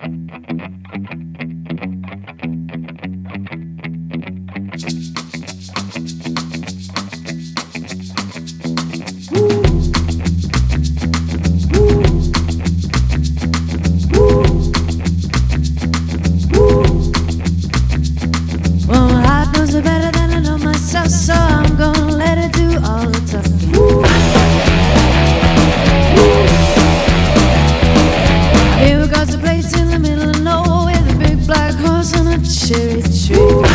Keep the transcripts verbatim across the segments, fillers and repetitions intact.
So I'm gonna let her do all the talking. Here goes a place in the middle of nowhere with a big black horse on a cherry tree.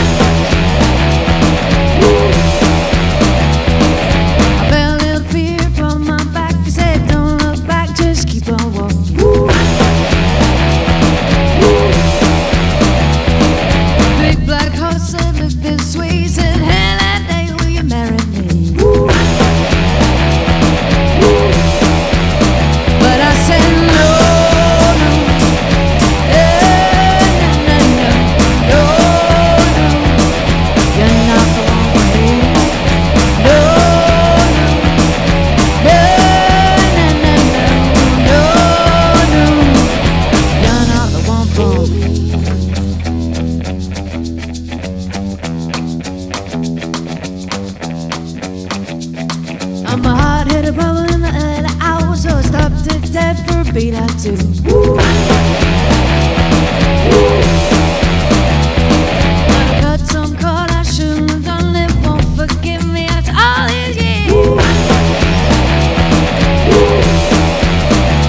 I felt a little fear upon my back. I said, don't look back, just keep on walking. Big black horse said, look this way. He said, hey, marry me. But I said no, no, eh, no, no, no, no, you're not the one for me. No, no, no, no, no, no, you're not the one for me. I'm a hard-headed brother in the early hours, so I stopped to dead for a beat or two. But I cut some cord I shouldn't have done. It won't forgive me after all these years.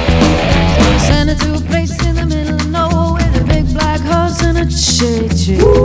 So I sent her to a place in the middle of nowhere with a big black horse and a cherry tree.